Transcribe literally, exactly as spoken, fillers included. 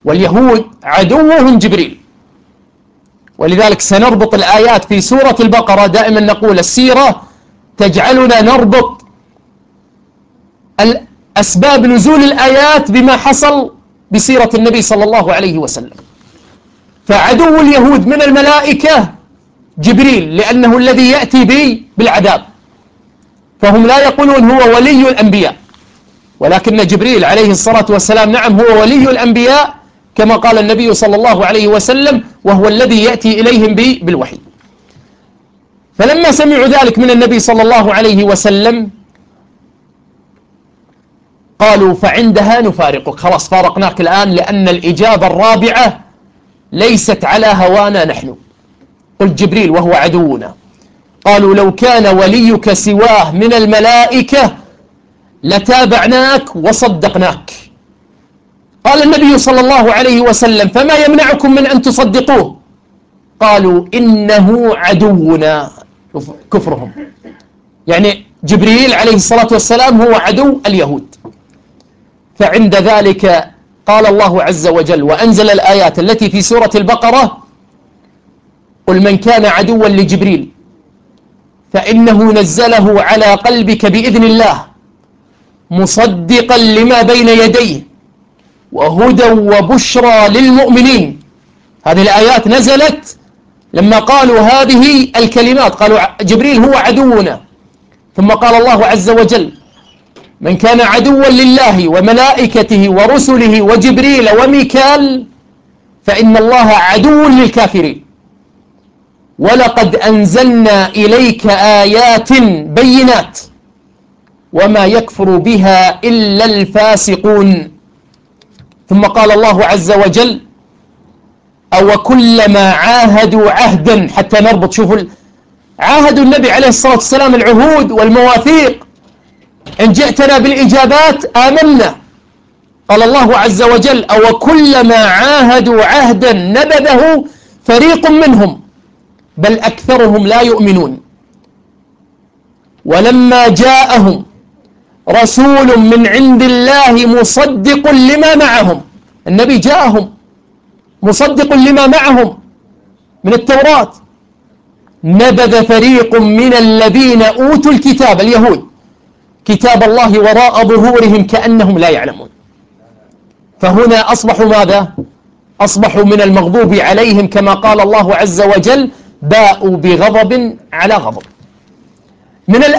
واليهود عدوهم جبريل. ولذلك سنربط الآيات في سورة البقرة. دائما نقول السيرة تجعلنا نربط أسباب نزول الآيات بما حصل بسيرة النبي صلى الله عليه وسلم. فعدو اليهود من الملائكة جبريل، لأنه الذي يأتي به بالعذاب، فهم لا يقولون هو ولي الأنبياء، ولكن جبريل عليه الصلاة والسلام نعم هو ولي الأنبياء كما قال النبي صلى الله عليه وسلم، وهو الذي يأتي إليهم بالوحي. فلما سمعوا ذلك من النبي صلى الله عليه وسلم قالوا فعندها نفارقك، خلاص فارقناك الآن، لأن الإجابة الرابعة ليست على هوانا نحن. قل جبريل وهو عدونا. قالوا لو كان وليك سواه من الملائكة لتابعناك وصدقناك. قال النبي صلى الله عليه وسلم فما يمنعكم من أن تصدقوه؟ قالوا إنه عدونا. كفرهم، يعني جبريل عليه الصلاة والسلام هو عدو اليهود. فعند ذلك قال الله عز وجل وأنزل الآيات التي في سورة البقرة: قل من كان عدوا لجبريل فإنه نزله على قلبك بإذن الله مصدقا لما بين يديه وهدى وبشرى للمؤمنين. هذه الآيات نزلت لما قالوا هذه الكلمات، قالوا جبريل هو عدونا. ثم قال الله عز وجل: من كان عدوا لله وملائكته ورسله وجبريل وميكال فإن الله عدو للكافرين ولقد أنزلنا إليك آيات بينات وما يكفر بها إلا الفاسقون. ثم قال الله عز وجل: أو كلما عاهدوا عهدا، حتى نربط. شوفوا عاهدوا النبي عليه الصلاة والسلام العهود والمواثيق، إن جئتنا بالإجابات آمنا. قال الله عز وجل: أو كلما عاهدوا عهدا نبذه فريق منهم بل أكثرهم لا يؤمنون. ولما جاءهم رسول من عند الله مصدق لما معهم، النبي جاءهم مصدق لما معهم من التوراة، نبذ فريق من الذين أوتوا الكتاب اليهود كتاب الله وراء ظهورهم كأنهم لا يعلمون. فهنا أصبحوا ماذا؟ أصبحوا من المغضوب عليهم كما قال الله عز وجل: باءوا بغضب على غضب. من